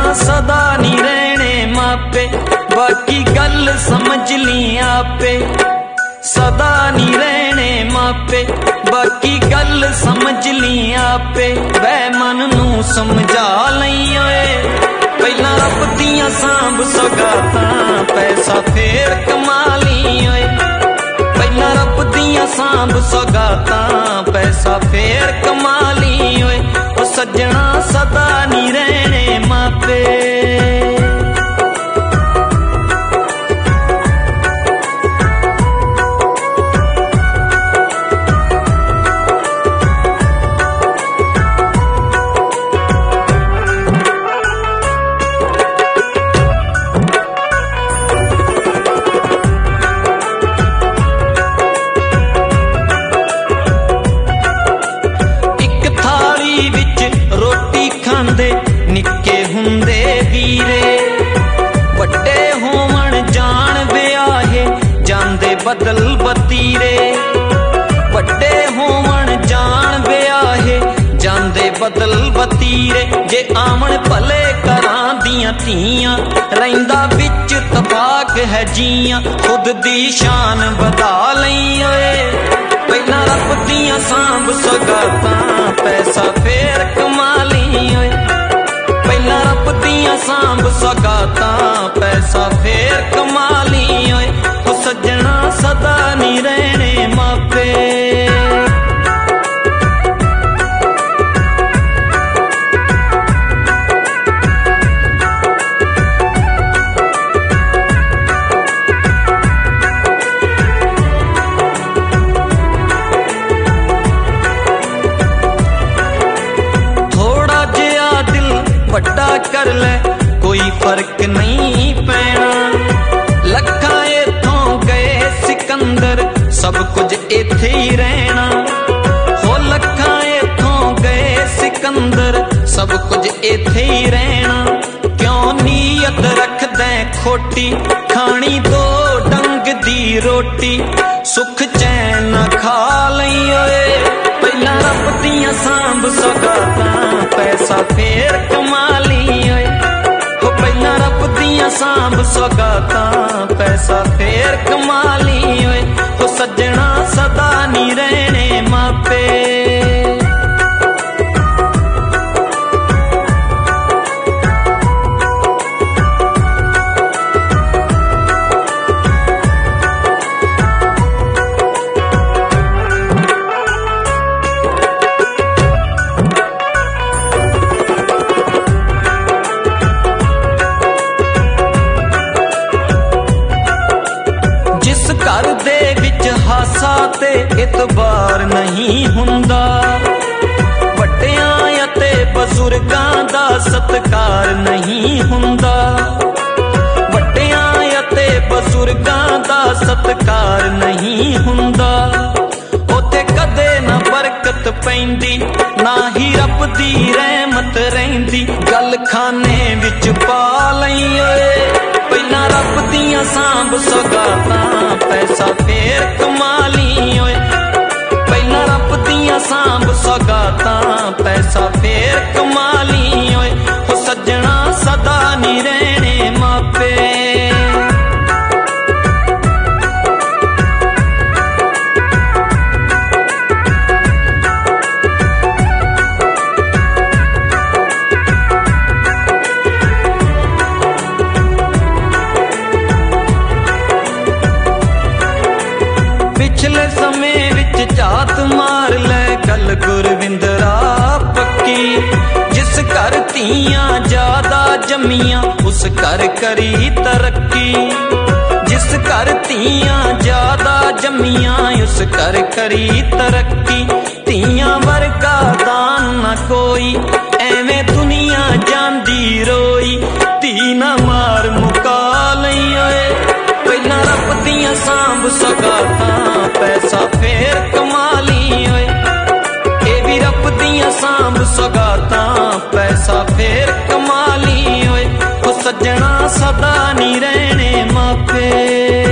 सदा नी रहने मापे, बाकी गल समझ ली आपे। सदा नी रहने मापे, बाकी गल समझ ली आपे। वै मन नू समझा लई ओए, पहला रब दियां सांभ सौगातां, पैसा फेर कमा ली ओए। पहला रब दियां सांभ सौगातां, पैसा फेर कमा ली ओए। ओ सज्जणा सदा नी रहने मापे। निक्के हुंदे वीरे, वड्डे होवन जान ब्याहे, जांदे बदल बतीरे। वड्डे होवन जान ब्याहे, जांदे बदल बतीरे। जे आमन भले घरां दियां धीआं, रहिंदा विच तफाक है जियां। खुद दी शान बधा लई ओए, पहला रब दियां सांभ सौगातां, पैसा फेर कमा ली ओए। पहला रब दियां सांभ सौगातां, पैसा फेर कमा ली ओए। ओ सज्जणा सदा नी रहने मापे। वड्डा कर ले कोई फर्क नहीं पैना, लखा इथों गए सिकंदर, सब कुछ इथे ही रहना। हो लखा इथों गए सिकंदर, सब कुछ इथे ही रहना। क्यों नीयत रख दे खोटी, खानी दो डंग दी रोटी। सुख चैन खा लई ओए, पहला रब दियां सांभ सौगातां, पैसा फेर कमा ली ओए। हो पहला रब दियां सांभ सौगातां, पैसा फेर कमा ली ओए। हो सज्जणा सदा नी रहने मापे। घर दे विच हासा ते इतबार नहीं हुंदा, वड्डियां ते बजुर्गां दा सत्कार नहीं हुंदा। वड्डियां ते बजुर्गां दा सत्कार नहीं हुंदा। ओते कदे ना बरकत पैंदी, ना ही रब दी रहमत रहिंदी। गल खाने विच पा लई ओए, पहला रब दियां सांभ सौगातां, पैसा फेर कमा ली ओए। पहला रब दियां सांभ सौगातां, पैसा फेर कमा ली ओए। हो सज्जणा सदा नी रहने मापे। पिछले समय विच झात मार ले गल गुरविंदरा पक्की। जिस घर धीआं ज्यादा जमियां, उस घर करी तरक्की। जिस घर धीआं ज्यादा जमियां, उस घर करी तरक्की। धीआं वर्गा दान न कोई, एवें दुनिया जांदी रोई। धी ना मार मुका लई ओए, पहला रब दियां सांभ सौगातां, पैसा फेर कमा ली ओए। ए भी रब दियां सांभ सौगातां, पैसा फेर कमा ली ओए। ओ सज्जणा सदा नी रहने मापे।